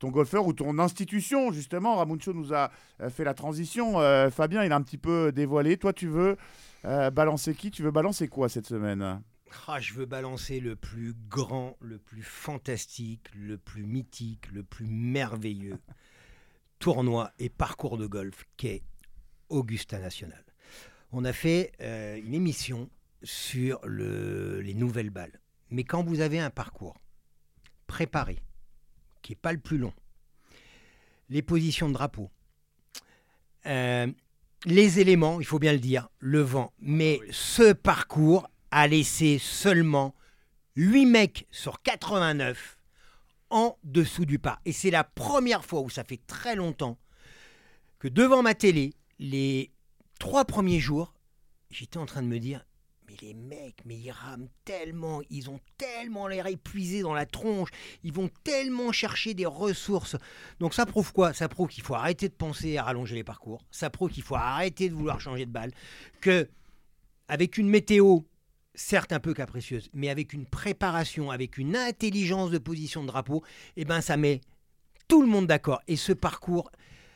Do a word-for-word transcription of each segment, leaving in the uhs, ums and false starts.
ton golfeur ou ton institution, justement. Ramuncho nous a euh, fait la transition. Euh, Fabien, il a un petit peu dévoilé. Toi, tu veux euh, balancer qui ? Tu veux balancer quoi cette semaine ? Ah, je veux balancer le plus grand, le plus fantastique, le plus mythique, le plus merveilleux tournoi et parcours de golf qu'est Augusta National. On a fait euh, une émission sur le, les nouvelles balles. Mais quand vous avez un parcours préparé, qui n'est pas le plus long, les positions de drapeau, euh, les éléments, il faut bien le dire, le vent, mais oui. Ce parcours a laissé seulement huit mecs sur quatre-vingt-neuf en dessous du par. Et c'est la première fois où ça fait très longtemps que devant ma télé, les trois premiers jours, j'étais en train de me dire mais les mecs, mais ils rament tellement, ils ont tellement l'air épuisés dans la tronche, ils vont tellement chercher des ressources. Donc ça prouve quoi ? Ça prouve qu'il faut arrêter de penser à rallonger les parcours, ça prouve qu'il faut arrêter de vouloir changer de balle, qu'avec une météo, certes un peu capricieuse, mais avec une préparation, avec une intelligence de position de drapeau, eh ben ça met tout le monde d'accord. Et ce parcours,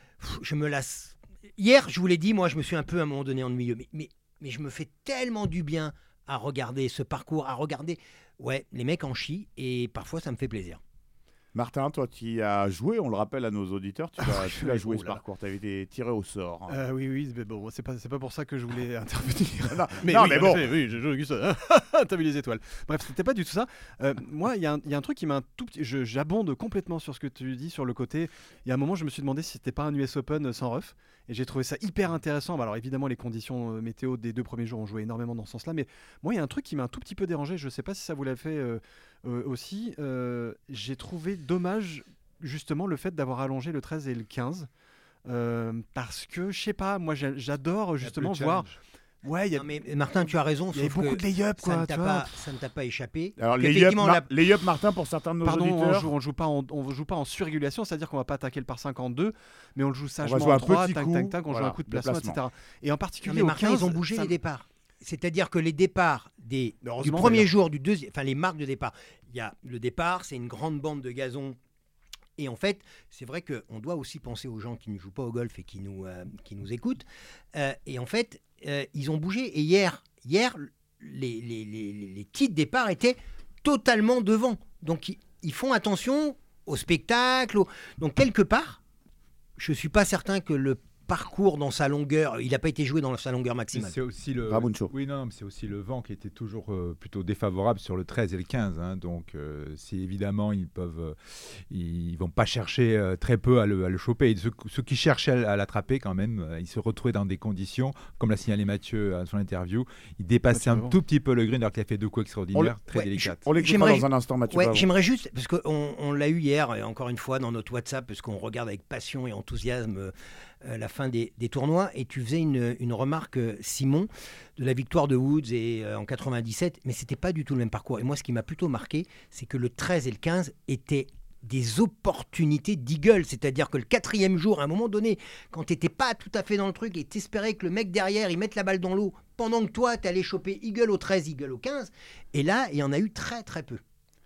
je me lasse. Hier, je vous l'ai dit, moi je me suis un peu à un moment donné ennuyeux, mais, mais Mais je me fais tellement du bien à regarder ce parcours, à regarder ouais, les mecs en chient, et parfois ça me fait plaisir. Martin, toi qui as joué, on le rappelle à nos auditeurs, tu l'as, tu l'as joué ce parcours, tu avais été tiré au sort. Euh, oui, oui, mais bon, c'est pas, c'est pas pour ça que je voulais intervenir. non, mais, non, oui, mais bon. Fait, oui, je joue Augusta. T'as vu les étoiles. Bref, c'était pas du tout ça. Euh, moi, il y, y a un truc qui m'a un tout petit. Je, j'abonde complètement sur ce que tu dis sur le côté. Il y a un moment, je me suis demandé si c'était pas un U S Open sans ref. Et j'ai trouvé ça hyper intéressant. Alors évidemment, les conditions météo des deux premiers jours ont joué énormément dans ce sens-là. Mais moi, il y a un truc qui m'a un tout petit peu dérangé. Je sais pas si ça vous l'a fait euh, euh, aussi. Euh, j'ai trouvé dommage justement le fait d'avoir allongé le treize et le quinze. Euh, parce que, je sais pas, moi j'adore justement voir... Ouais, y a... non, mais Martin, tu as raison. Il y a beaucoup de lay-up, quoi. Ça ne t'a pas, ça ne t'a pas échappé. Alors, lay-up, Mar- la... lay-up, Martin, pour certains de nos Pardon, auditeurs. Pardon, on ne joue, pas en, on joue pas en surrégulation, c'est-à-dire qu'on ne va pas attaquer le par cinq en deux, mais on le joue sagement en trois, tac, tac, tac, on voilà, joue un coup de placement, et cetera. Et en particulier, non, mais Martin, au quinze, ils ont bougé ça... les départs. C'est-à-dire que les départs des, du premier jour, du deuxième, enfin les marques de départ, il y a le départ, c'est une grande bande de gazon. Et en fait, c'est vrai qu'on doit aussi penser aux gens qui ne jouent pas au golf et qui nous, euh, qui nous écoutent. Euh, et en fait, euh, ils ont bougé. Et hier, hier les, les, les, les titres départ étaient totalement devant. Donc, ils, ils font attention au spectacle. Au... Donc, quelque part, je ne suis pas certain que le parcours dans sa longueur, il n'a pas été joué dans sa longueur maximale. Mais c'est aussi le oui non mais c'est aussi le vent qui était toujours euh, plutôt défavorable sur le treize et le quinze hein, donc euh, c'est évidemment ils peuvent euh, ils vont pas chercher euh, très peu à le, à le choper et ceux, ceux qui cherchaient à, à l'attraper quand même euh, ils se retrouvaient dans des conditions comme l'a signalé Mathieu à son interview, il dépassait Mathieu, un bon. tout petit peu le green alors qu'il a fait deux coups extraordinaires le, très ouais, délicates. On l'écoutera dans un instant Mathieu. Ouais, j'aimerais juste parce qu'on on l'a eu hier et encore une fois dans notre WhatsApp parce qu'on regarde avec passion et enthousiasme euh, Euh, la fin des, des tournois, et tu faisais une, une remarque, euh, Simon, de la victoire de Woods et, euh, en quatre-vingt-dix-sept, mais c'était pas du tout le même parcours. Et moi, ce qui m'a plutôt marqué, c'est que le treize et le quinze étaient des opportunités d'eagle, c'est-à-dire que le quatrième jour, à un moment donné, quand tu n'étais pas tout à fait dans le truc et t'espérais que le mec derrière, il mette la balle dans l'eau, pendant que toi, tu allais choper eagle au treize, eagle au quinze, et là, il y en a eu très très peu.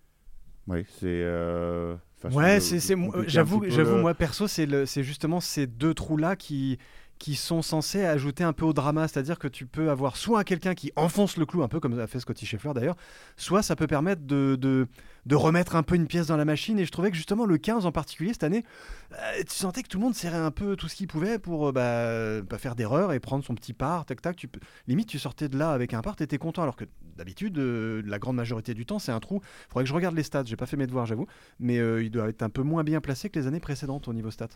Oui, c'est... Euh... Ouais, c'est, c'est, j'avoue, j'avoue le... moi perso, c'est, le, c'est justement ces deux trous-là qui, qui sont censés ajouter un peu au drama, c'est-à-dire que tu peux avoir soit quelqu'un qui enfonce le clou, un peu comme a fait Scottie Scheffler d'ailleurs, soit ça peut permettre de, de, de remettre un peu une pièce dans la machine, et je trouvais que justement le quinze en particulier cette année, euh, tu sentais que tout le monde serrait un peu tout ce qu'il pouvait pour euh, bah, pas faire d'erreur et prendre son petit par, tac tac, tu peux... limite tu sortais de là avec un par, t'étais content, alors que d'habitude, euh, la grande majorité du temps, c'est un trou. Il faudrait que je regarde les stats, j'ai pas fait mes devoirs, j'avoue, mais euh, il doit être un peu moins bien placé que les années précédentes au niveau stats.